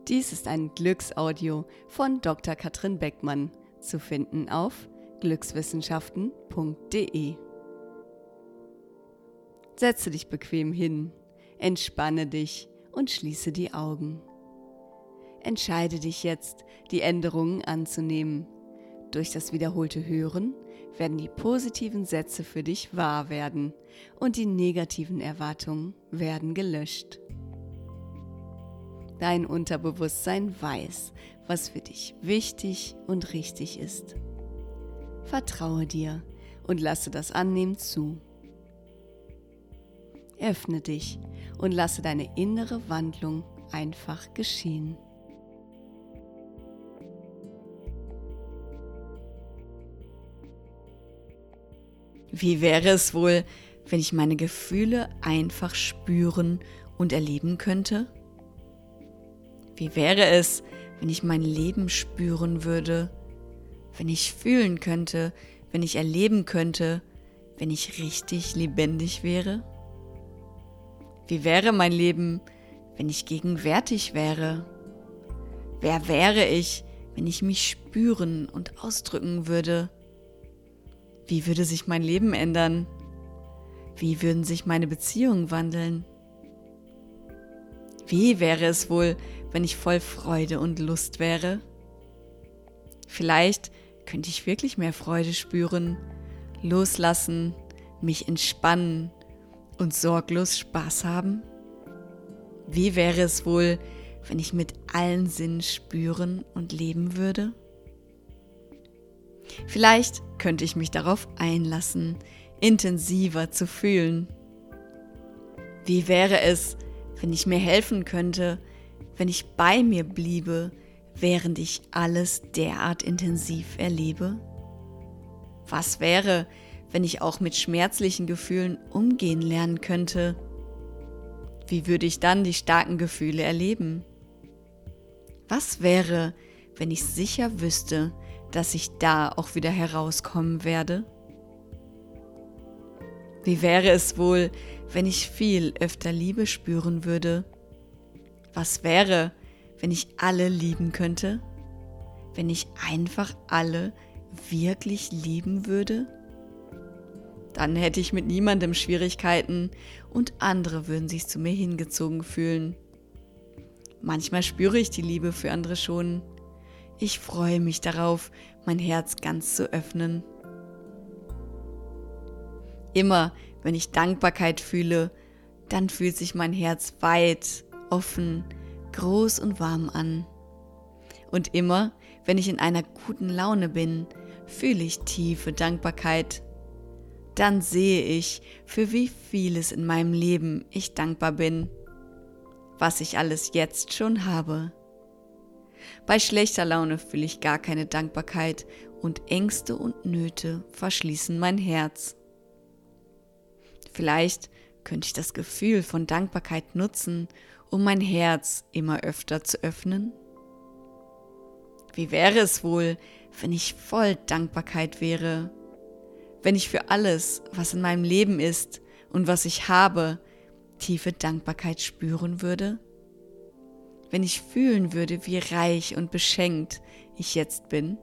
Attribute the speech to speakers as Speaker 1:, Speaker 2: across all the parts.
Speaker 1: Dies ist ein Glücksaudio von Dr. Katrin Beckmann, zu finden auf glückswissenschaften.de. Setze dich bequem hin, entspanne dich und schließe die Augen. Entscheide dich jetzt, die Änderungen anzunehmen. Durch das wiederholte Hören werden die positiven Sätze für dich wahr werden und die negativen Erwartungen werden gelöscht. Dein Unterbewusstsein weiß, was für dich wichtig und richtig ist. Vertraue dir und lasse das Annehmen zu. Öffne dich und lasse deine innere Wandlung einfach geschehen.
Speaker 2: Wie wäre es wohl, wenn ich meine Gefühle einfach spüren und erleben könnte? Wie wäre es, wenn ich mein Leben spüren würde, wenn ich fühlen könnte, wenn ich erleben könnte, wenn ich richtig lebendig wäre? Wie wäre mein Leben, wenn ich gegenwärtig wäre? Wer wäre ich, wenn ich mich spüren und ausdrücken würde? Wie würde sich mein Leben ändern? Wie würden sich meine Beziehungen wandeln? Wie wäre es wohl, wenn ich voll Freude und Lust wäre? Vielleicht könnte ich wirklich mehr Freude spüren, loslassen, mich entspannen und sorglos Spaß haben? Wie wäre es wohl, wenn ich mit allen Sinnen spüren und leben würde? Vielleicht könnte ich mich darauf einlassen, intensiver zu fühlen. Wie wäre es, wenn ich mir helfen könnte, wenn ich bei mir bliebe, während ich alles derart intensiv erlebe? Was wäre, wenn ich auch mit schmerzlichen Gefühlen umgehen lernen könnte? Wie würde ich dann die starken Gefühle erleben? Was wäre, wenn ich sicher wüsste, dass ich da auch wieder herauskommen werde? Wie wäre es wohl, wenn ich viel öfter Liebe spüren würde? Was wäre, wenn ich alle lieben könnte? Wenn ich einfach alle wirklich lieben würde? Dann hätte ich mit niemandem Schwierigkeiten und andere würden sich zu mir hingezogen fühlen. Manchmal spüre ich die Liebe für andere schon. Ich freue mich darauf, mein Herz ganz zu öffnen. Immer, wenn ich Dankbarkeit fühle, dann fühlt sich mein Herz weit, offen, groß und warm an. Und immer, wenn ich in einer guten Laune bin, fühle ich tiefe Dankbarkeit. Dann sehe ich, für wie vieles in meinem Leben ich dankbar bin, was ich alles jetzt schon habe. Bei schlechter Laune fühle ich gar keine Dankbarkeit und Ängste und Nöte verschließen mein Herz. Vielleicht könnte ich das Gefühl von Dankbarkeit nutzen, um mein Herz immer öfter zu öffnen. Wie wäre es wohl, wenn ich voll Dankbarkeit wäre? Wenn ich für alles, was in meinem Leben ist und was ich habe, tiefe Dankbarkeit spüren würde? Wenn ich fühlen würde, wie reich und beschenkt ich jetzt bin?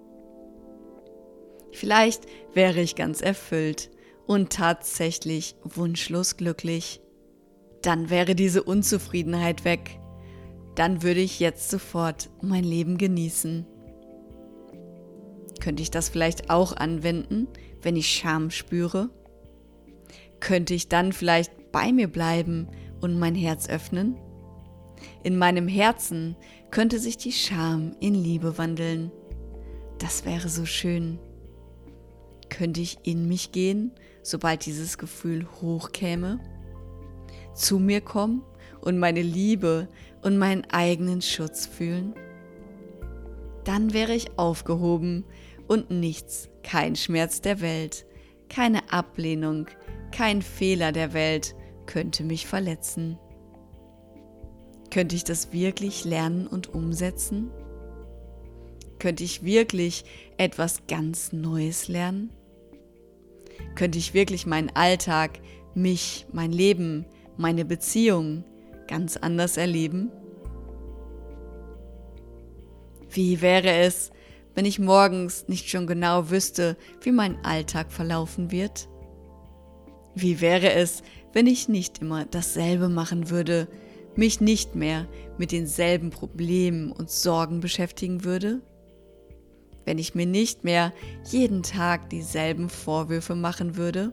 Speaker 2: Vielleicht wäre ich ganz erfüllt und tatsächlich wunschlos glücklich. Dann wäre diese Unzufriedenheit weg. Dann würde ich jetzt sofort mein Leben genießen. Könnte ich das vielleicht auch anwenden, wenn ich Scham spüre? Könnte ich dann vielleicht bei mir bleiben und mein Herz öffnen? In meinem Herzen könnte sich die Scham in Liebe wandeln. Das wäre so schön. Könnte ich in mich gehen, sobald dieses Gefühl hochkäme? Zu mir kommen und meine Liebe und meinen eigenen Schutz fühlen? Dann wäre ich aufgehoben und nichts, kein Schmerz der Welt, keine Ablehnung, kein Fehler der Welt könnte mich verletzen. Könnte ich das wirklich lernen und umsetzen? Könnte ich wirklich etwas ganz Neues lernen? Könnte ich wirklich meinen Alltag, mich, mein Leben, meine Beziehungen ganz anders erleben? Wie wäre es, wenn ich morgens nicht schon genau wüsste, wie mein Alltag verlaufen wird? Wie wäre es, wenn ich nicht immer dasselbe machen würde, mich nicht mehr mit denselben Problemen und Sorgen beschäftigen würde? Wenn ich mir nicht mehr jeden Tag dieselben Vorwürfe machen würde?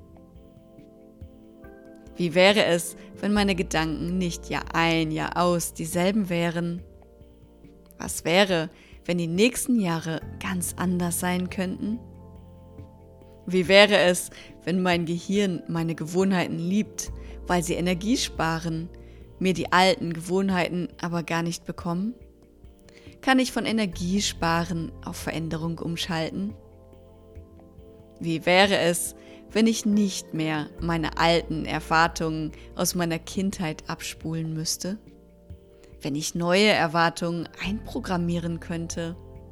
Speaker 2: Wie wäre es, wenn meine Gedanken nicht Jahr ein, Jahr aus dieselben wären? Was wäre, wenn die nächsten Jahre ganz anders sein könnten? Wie wäre es, wenn mein Gehirn meine Gewohnheiten liebt, weil sie Energie sparen, mir die alten Gewohnheiten aber gar nicht bekommen? Kann ich von Energiesparen auf Veränderung umschalten? Wie wäre es, wenn ich nicht mehr meine alten Erwartungen aus meiner Kindheit abspulen müsste? Wenn ich neue Erwartungen einprogrammieren könnte?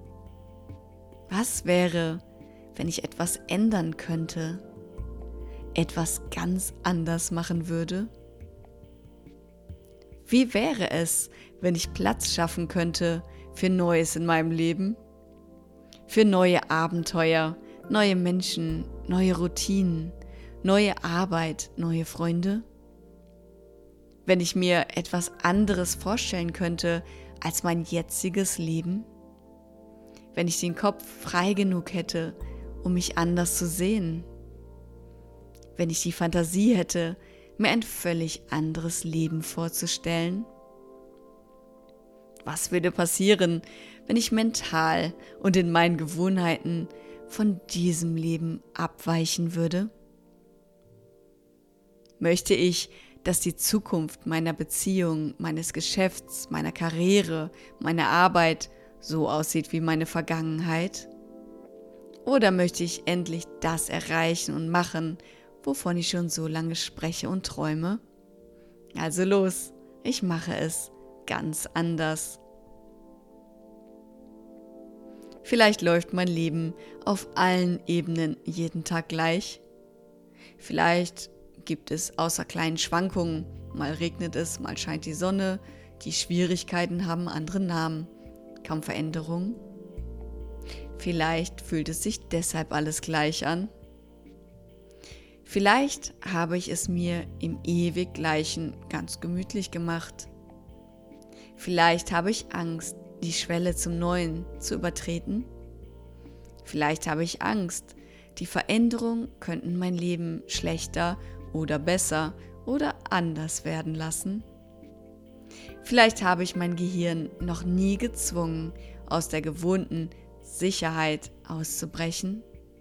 Speaker 2: Was wäre, wenn ich etwas ändern könnte? Etwas ganz anders machen würde? Wie wäre es, wenn ich Platz schaffen könnte für Neues in meinem Leben? Für neue Abenteuer, neue Menschen, neue Routinen, neue Arbeit, neue Freunde? Wenn ich mir etwas anderes vorstellen könnte als mein jetziges Leben? Wenn ich den Kopf frei genug hätte, um mich anders zu sehen? Wenn ich die Fantasie hätte, mir ein völlig anderes Leben vorzustellen? Was würde passieren, wenn ich mental und in meinen Gewohnheiten von diesem Leben abweichen würde? Möchte ich, dass die Zukunft meiner Beziehung, meines Geschäfts, meiner Karriere, meiner Arbeit so aussieht wie meine Vergangenheit? Oder möchte ich endlich das erreichen und machen, wovon ich schon so lange spreche und träume? Also los, ich mache es ganz anders. Vielleicht läuft mein Leben auf allen Ebenen jeden Tag gleich. Vielleicht gibt es außer kleinen Schwankungen, mal regnet es, mal scheint die Sonne, die Schwierigkeiten haben andere Namen, kaum Veränderungen. Vielleicht fühlt es sich deshalb alles gleich an. Vielleicht habe ich es mir im ewig Gleichen ganz gemütlich gemacht. Vielleicht habe ich Angst, die Schwelle zum Neuen zu übertreten. Vielleicht habe ich Angst, die Veränderungen könnten mein Leben schlechter oder besser oder anders werden lassen. Vielleicht habe ich mein Gehirn noch nie gezwungen, aus der gewohnten Sicherheit auszubrechen.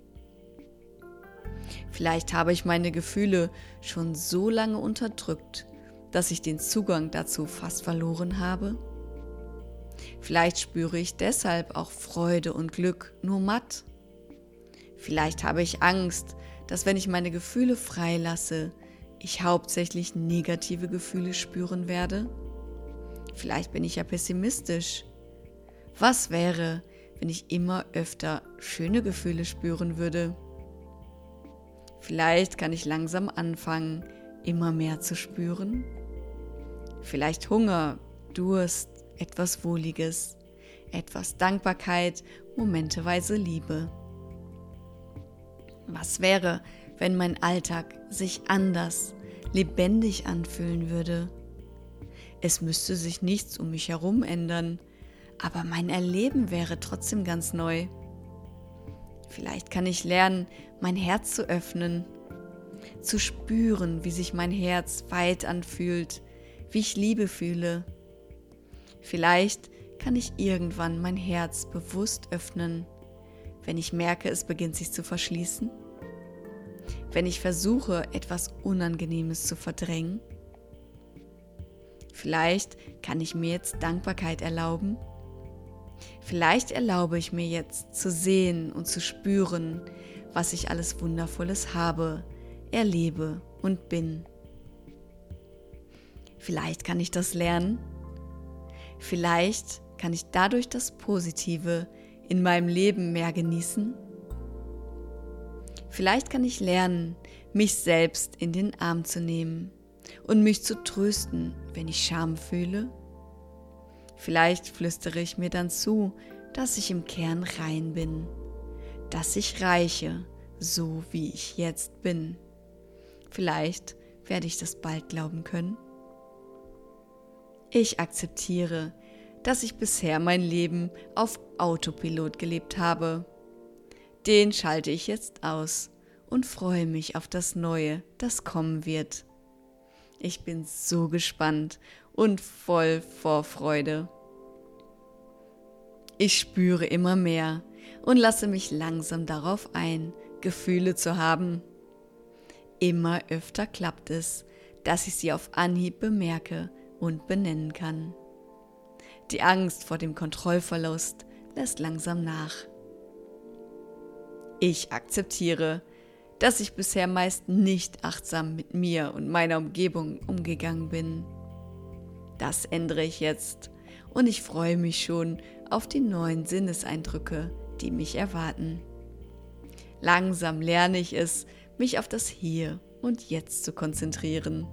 Speaker 2: Vielleicht habe ich meine Gefühle schon so lange unterdrückt, dass ich den Zugang dazu fast verloren habe. Vielleicht spüre ich deshalb auch Freude und Glück nur matt. Vielleicht habe ich Angst, dass wenn ich meine Gefühle freilasse, ich hauptsächlich negative Gefühle spüren werde. Vielleicht bin ich ja pessimistisch. Was wäre, wenn ich immer öfter schöne Gefühle spüren würde? Vielleicht kann ich langsam anfangen, immer mehr zu spüren. Vielleicht Hunger, Durst, etwas Wohliges, etwas Dankbarkeit, momenteweise Liebe. Was wäre, wenn mein Alltag sich anders, lebendig anfühlen würde? Es müsste sich nichts um mich herum ändern, aber mein Erleben wäre trotzdem ganz neu. Vielleicht kann ich lernen, mein Herz zu öffnen, zu spüren, wie sich mein Herz weit anfühlt, wie ich Liebe fühle. Vielleicht kann ich irgendwann mein Herz bewusst öffnen, wenn ich merke, es beginnt sich zu verschließen. Wenn ich versuche, etwas Unangenehmes zu verdrängen. Vielleicht kann ich mir jetzt Dankbarkeit erlauben. Vielleicht erlaube ich mir jetzt zu sehen und zu spüren, was ich alles Wundervolles habe, erlebe und bin. Vielleicht kann ich das lernen. Vielleicht kann ich dadurch das Positive in meinem Leben mehr genießen. Vielleicht kann ich lernen, mich selbst in den Arm zu nehmen und mich zu trösten, wenn ich Scham fühle. Vielleicht flüstere ich mir dann zu, dass ich im Kern rein bin, dass ich reiche, so wie ich jetzt bin. Vielleicht werde ich das bald glauben können. Ich akzeptiere, dass ich bisher mein Leben auf Autopilot gelebt habe. Den schalte ich jetzt aus und freue mich auf das Neue, das kommen wird. Ich bin so gespannt und voll Vorfreude. Ich spüre immer mehr und lasse mich langsam darauf ein, Gefühle zu haben. Immer öfter klappt es, dass ich sie auf Anhieb bemerke und benennen kann. Die Angst vor dem Kontrollverlust lässt langsam nach. Ich akzeptiere, dass ich bisher meist nicht achtsam mit mir und meiner Umgebung umgegangen bin. Das ändere ich jetzt und ich freue mich schon auf die neuen Sinneseindrücke, die mich erwarten. Langsam lerne ich es, mich auf das Hier und Jetzt zu konzentrieren.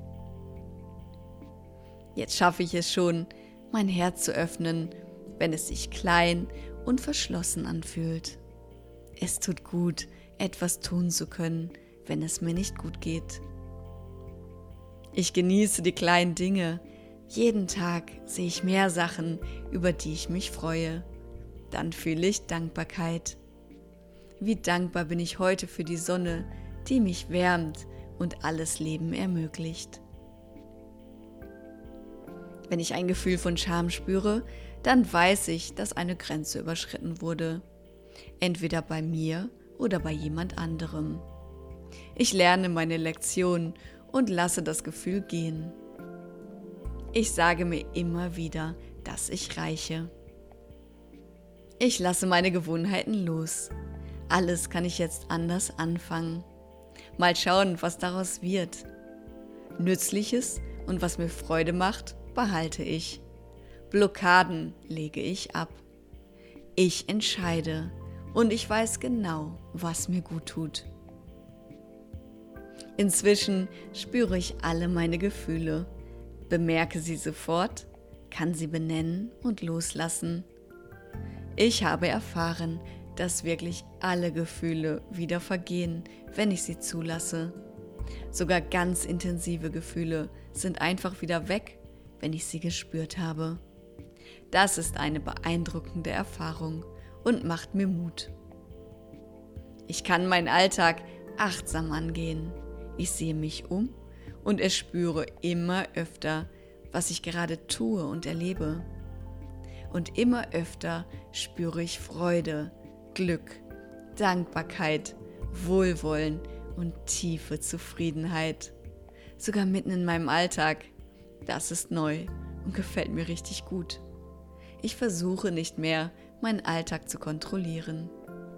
Speaker 2: Jetzt schaffe ich es schon, mein Herz zu öffnen, wenn es sich klein und verschlossen anfühlt. Es tut gut, etwas tun zu können, wenn es mir nicht gut geht. Ich genieße die kleinen Dinge. Jeden Tag sehe ich mehr Sachen, über die ich mich freue. Dann fühle ich Dankbarkeit. Wie dankbar bin ich heute für die Sonne, die mich wärmt und alles Leben ermöglicht. Wenn ich ein Gefühl von Scham spüre, dann weiß ich, dass eine Grenze überschritten wurde. Entweder bei mir oder bei jemand anderem. Ich lerne meine Lektion und lasse das Gefühl gehen. Ich sage mir immer wieder, dass ich reiche. Ich lasse meine Gewohnheiten los. Alles kann ich jetzt anders anfangen. Mal schauen, was daraus wird. Nützliches und was mir Freude macht, behalte ich. Blockaden lege ich ab. Ich entscheide und ich weiß genau, was mir gut tut. Inzwischen spüre ich alle meine Gefühle, bemerke sie sofort, kann sie benennen und loslassen. Ich habe erfahren, dass wirklich alle Gefühle wieder vergehen, wenn ich sie zulasse. Sogar ganz intensive Gefühle sind einfach wieder weg, wenn ich sie gespürt habe. Das ist eine beeindruckende Erfahrung und macht mir Mut. Ich kann meinen Alltag achtsam angehen. Ich sehe mich um und erspüre immer öfter, was ich gerade tue und erlebe. Und immer öfter spüre ich Freude, Glück, Dankbarkeit, Wohlwollen und tiefe Zufriedenheit. Sogar mitten in meinem Alltag. Das ist neu und gefällt mir richtig gut. Ich versuche nicht mehr, meinen Alltag zu kontrollieren.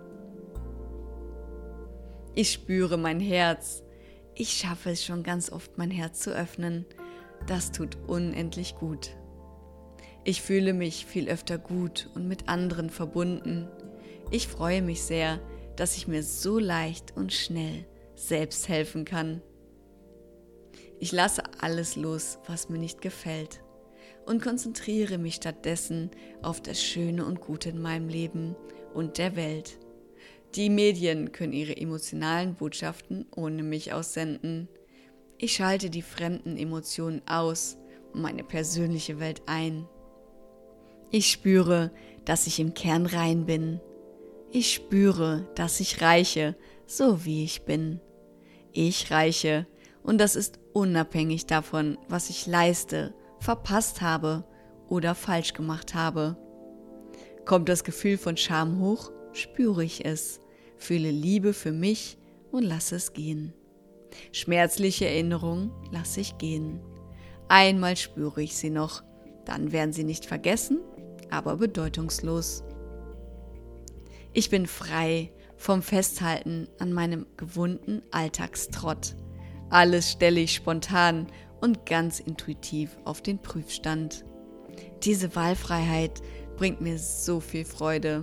Speaker 2: Ich spüre mein Herz. Ich schaffe es schon ganz oft, mein Herz zu öffnen. Das tut unendlich gut. Ich fühle mich viel öfter gut und mit anderen verbunden. Ich freue mich sehr, dass ich mir so leicht und schnell selbst helfen kann. Ich lasse alles los, was mir nicht gefällt und konzentriere mich stattdessen auf das Schöne und Gute in meinem Leben und der Welt. Die Medien können ihre emotionalen Botschaften ohne mich aussenden. Ich schalte die fremden Emotionen aus und meine persönliche Welt ein. Ich spüre, dass ich im Kern rein bin. Ich spüre, dass ich reiche, so wie ich bin. Ich reiche, und das ist unabhängig davon, was ich leiste, verpasst habe oder falsch gemacht habe. Kommt das Gefühl von Scham hoch, spüre ich es, fühle Liebe für mich und lasse es gehen. Schmerzliche Erinnerungen lasse ich gehen. Einmal spüre ich sie noch, dann werden sie nicht vergessen, aber bedeutungslos. Ich bin frei vom Festhalten an meinem gewohnten Alltagstrott. Alles stelle ich spontan und ganz intuitiv auf den Prüfstand. Diese Wahlfreiheit bringt mir so viel Freude.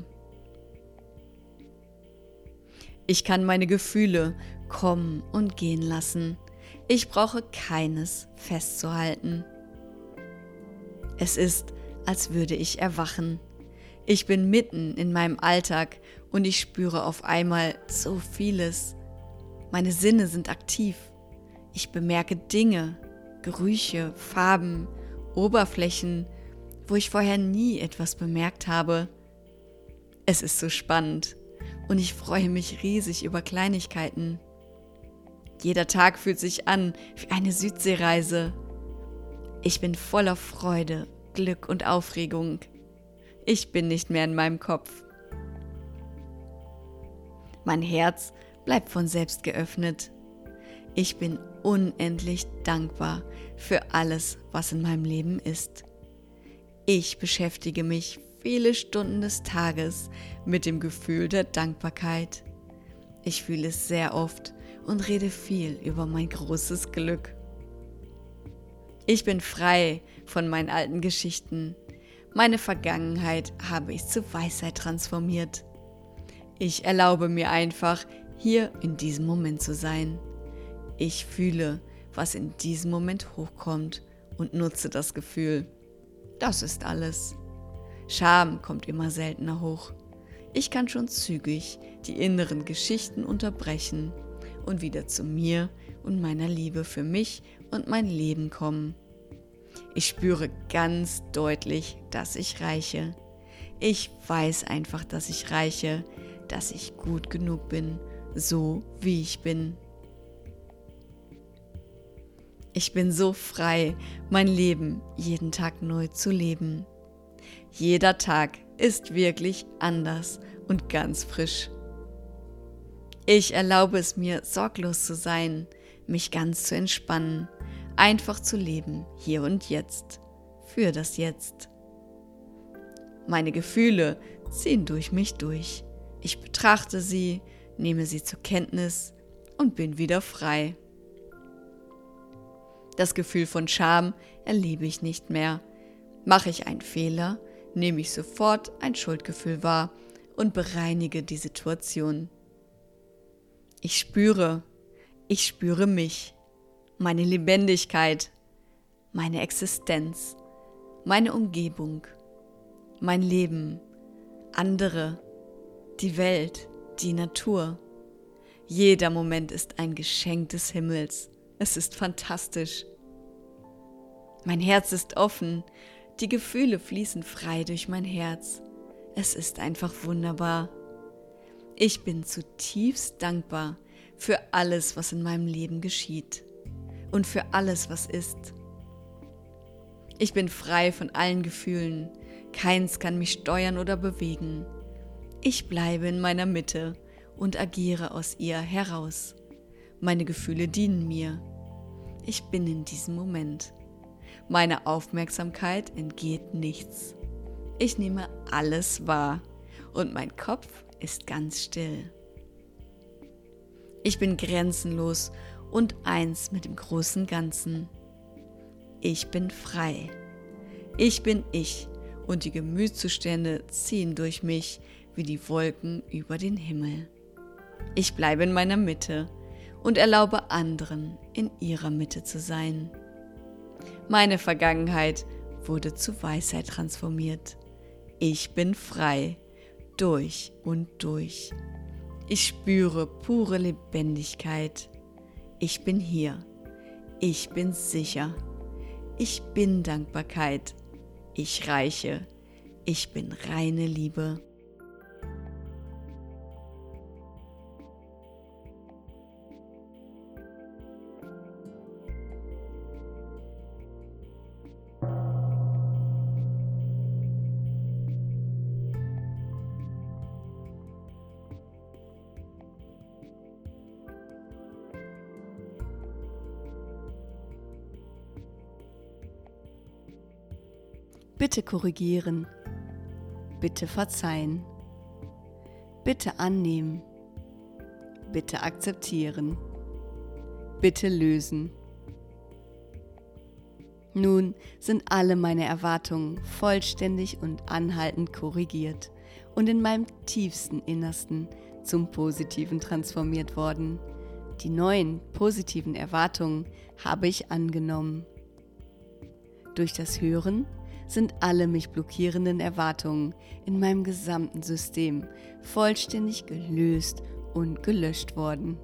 Speaker 2: Ich kann meine Gefühle kommen und gehen lassen. Ich brauche keines festzuhalten. Es ist, als würde ich erwachen. Ich bin mitten in meinem Alltag und ich spüre auf einmal so vieles. Meine Sinne sind aktiv. Ich bemerke Dinge, Gerüche, Farben, Oberflächen, wo ich vorher nie etwas bemerkt habe. Es ist so spannend und ich freue mich riesig über Kleinigkeiten. Jeder Tag fühlt sich an wie eine Südseereise. Ich bin voller Freude, Glück und Aufregung. Ich bin nicht mehr in meinem Kopf. Mein Herz bleibt von selbst geöffnet. Ich bin unendlich dankbar für alles, was in meinem Leben ist. Ich beschäftige mich viele Stunden des Tages mit dem Gefühl der Dankbarkeit. Ich fühle es sehr oft und rede viel über mein großes Glück. Ich bin frei von meinen alten Geschichten. Meine Vergangenheit habe ich zur Weisheit transformiert. Ich erlaube mir einfach, hier in diesem Moment zu sein. Ich fühle, was in diesem Moment hochkommt und nutze das Gefühl. Das ist alles. Scham kommt immer seltener hoch. Ich kann schon zügig die inneren Geschichten unterbrechen und wieder zu mir und meiner Liebe für mich und mein Leben kommen. Ich spüre ganz deutlich, dass ich reiche. Ich weiß einfach, dass ich reiche, dass ich gut genug bin, so wie ich bin. Ich bin so frei, mein Leben jeden Tag neu zu leben. Jeder Tag ist wirklich anders und ganz frisch. Ich erlaube es mir, sorglos zu sein, mich ganz zu entspannen, einfach zu leben, hier und jetzt, für das Jetzt. Meine Gefühle ziehen durch mich durch. Ich betrachte sie, nehme sie zur Kenntnis und bin wieder frei. Das Gefühl von Scham erlebe ich nicht mehr. Mache ich einen Fehler, nehme ich sofort ein Schuldgefühl wahr und bereinige die Situation. Ich spüre mich, meine Lebendigkeit, meine Existenz, meine Umgebung, mein Leben, andere, die Welt, die Natur. Jeder Moment ist ein Geschenk des Himmels. Es ist fantastisch. Mein Herz ist offen, die Gefühle fließen frei durch mein Herz. Es ist einfach wunderbar. Ich bin zutiefst dankbar für alles, was in meinem Leben geschieht und für alles, was ist. Ich bin frei von allen Gefühlen, keins kann mich steuern oder bewegen. Ich bleibe in meiner Mitte und agiere aus ihr heraus. Meine Gefühle dienen mir. Ich bin in diesem Moment. Meine Aufmerksamkeit entgeht nichts. Ich nehme alles wahr und mein Kopf ist ganz still. Ich bin grenzenlos und eins mit dem großen Ganzen. Ich bin frei. Ich bin ich und die Gemütszustände ziehen durch mich wie die Wolken über den Himmel. Ich bleibe in meiner Mitte und erlaube anderen, in ihrer Mitte zu sein. Meine Vergangenheit wurde zu Weisheit transformiert. Ich bin frei, durch und durch. Ich spüre pure Lebendigkeit. Ich bin hier. Ich bin sicher. Ich bin Dankbarkeit. Ich reiche. Ich bin reine Liebe.
Speaker 1: Bitte korrigieren, bitte verzeihen, bitte annehmen, bitte akzeptieren, bitte lösen. Nun sind alle meine Erwartungen vollständig und anhaltend korrigiert und in meinem tiefsten Innersten zum Positiven transformiert worden. Die neuen positiven Erwartungen habe ich angenommen. Durch das Hören sind alle mich blockierenden Erwartungen in meinem gesamten System vollständig gelöst und gelöscht worden.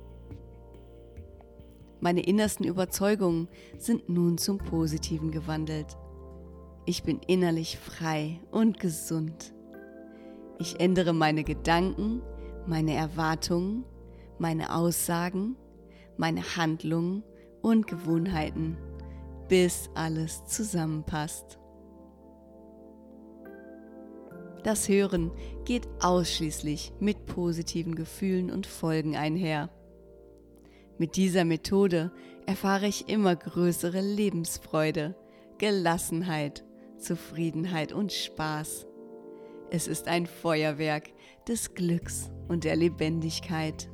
Speaker 1: Meine innersten Überzeugungen sind nun zum Positiven gewandelt. Ich bin innerlich frei und gesund. Ich ändere meine Gedanken, meine Erwartungen, meine Aussagen, meine Handlungen und Gewohnheiten, bis alles zusammenpasst. Das Hören geht ausschließlich mit positiven Gefühlen und Folgen einher. Mit dieser Methode erfahre ich immer größere Lebensfreude, Gelassenheit, Zufriedenheit und Spaß. Es ist ein Feuerwerk des Glücks und der Lebendigkeit.